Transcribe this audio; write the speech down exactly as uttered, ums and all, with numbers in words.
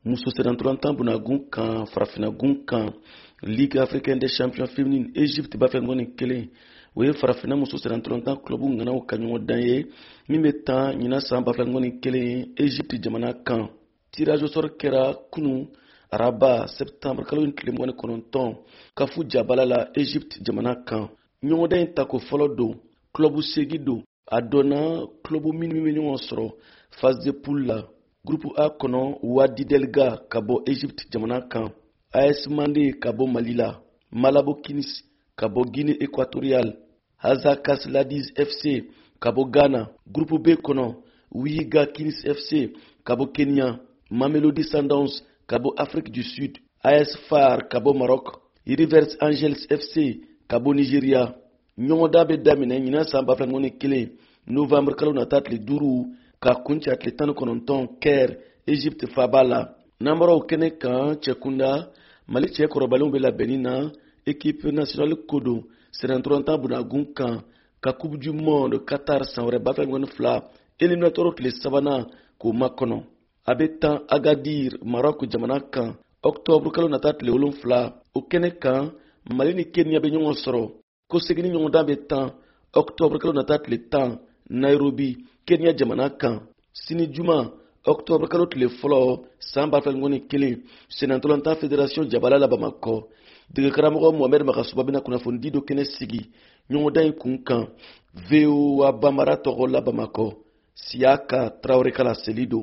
muso serantolantan bunagun kan farafinagun kan Ligue africaine des champions féminines Egypte b'a fɛ ngɔni kelen o ye farafina muso serantolantan club nganaw ka ɲɔgɔn dan ye min bɛ tan ɲina san b'a fɛ ngɔni kelen Egypte jamana kan. Tirage au sort kɛra kunu araba septembre kalo in tile mugan ni kɔnɔntɔn kafu jabala la Egypte jamana kan. Ɲɔgɔndan in tako fɔlɔ don club segi don a dɔnna club minnu bɛ ɲɔgɔn sɔrɔ phase de poule la. Groupe A kɔnɔ Wadi Delga ka bɔ Egypte jamana kan, A S Mande ka bɔ Mali la, Malabo Kings ka bɔ Guinée équatoriale, Hazakas Ladies F C ka bɔ Ghana. Groupe B kɔnɔ Wiga Kings F C ka bɔ Kenya, Mamelodi Sundowns ka bɔ Afrique du Sud, A S Far ka bɔ Maroc, Rivers Angels F C ka bɔ Nigeria. Ɲɔgɔndan bɛ daminɛ ɲinan san ba fila ni kelen novembre kalo nata tile duuru ka kunci a tile tan ni kɔnɔntɔn Caire Egypte faba la. N'an bɔra o kɛnɛ kan cɛkunda Mali cɛ kɔrɔbalenw bɛ labɛnni na équipe nationale ko don serantolantan bunagun kan ka coupe du monde Qatar san wɛrɛ ba fila ni fila éliminatoire tile sabanan k'o makɔnɔ. A bɛ tan Agadir Maroc jamana kan octobre kalo nata tile wolonfila. O kɛnɛ kan Mali ni Kenya bɛ ɲɔgɔn sɔrɔ ko segini ɲɔgɔndan bɛ tan octobre kalo nata tile tan Nairobi Kenya jamana kan. Sini juma octobre kalo tile fɔlɔ san ba fila ni kelen serantolantan fédération jabala la Bamakɔ. Dege karamɔgɔ Mohamed Makasuba bɛna kunnafoni do kɛnɛ sigi ɲɔgɔndan in kun kan V O A Bamara tɔgɔ la Bamakɔ. Siaka Traoré kala seli do.